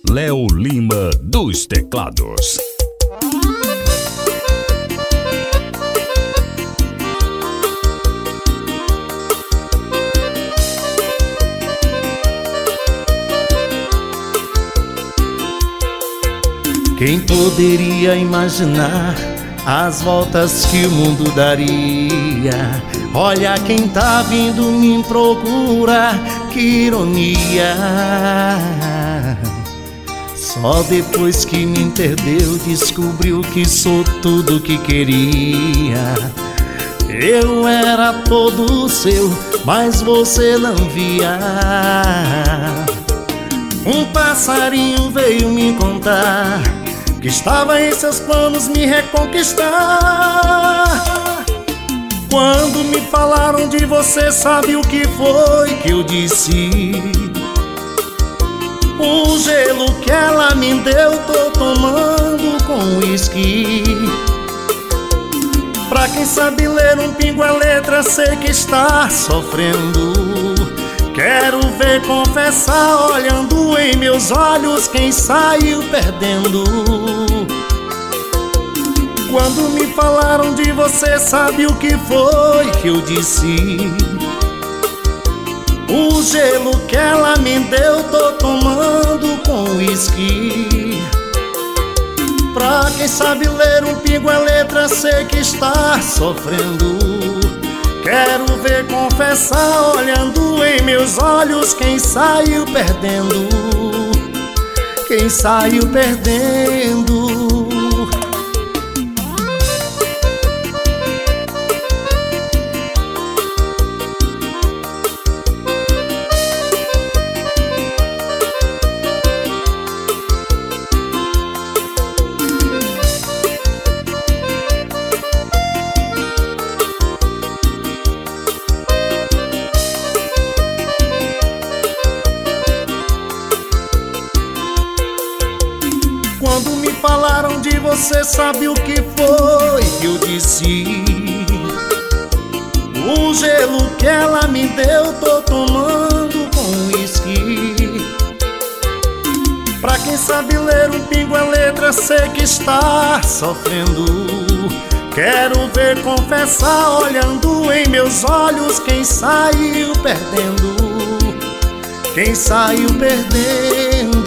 Léo Lima dos teclados. Quem poderia imaginar as voltas que o mundo daria? Olha quem tá vindo me procurar, que ironia. Só depois que me perdeu descobriu que sou tudo que queria. Eu era todo seu, mas você não via. Um passarinho veio me contar que estava em seus planos me reconquistar. Quando me falaram de você, sabe o que foi que eu disse? O gelo que ela me deu tô tomando com uísque. Pra quem sabe ler um pingo a letra, sei que está sofrendo. Quero ver confessar, olhando em meus olhos, quem saiu perdendo. Quando me falaram de você, sabe o que foi que eu disse? O gelo que ela me deu tô tomando com uísque. Pra quem sabe ler um pingo a letra, sei que está sofrendo. Quero ver confessar, olhando em meus olhos, quem saiu perdendo. Quem saiu perdendo. Quando me falaram de você, sabe o que foi que eu disse? O gelo que ela me deu tô tomando com uísque. Pra quem sabe ler um pingo a letra, sei que está sofrendo. Quero ver confessar, olhando em meus olhos, quem saiu perdendo. Quem saiu perdendo.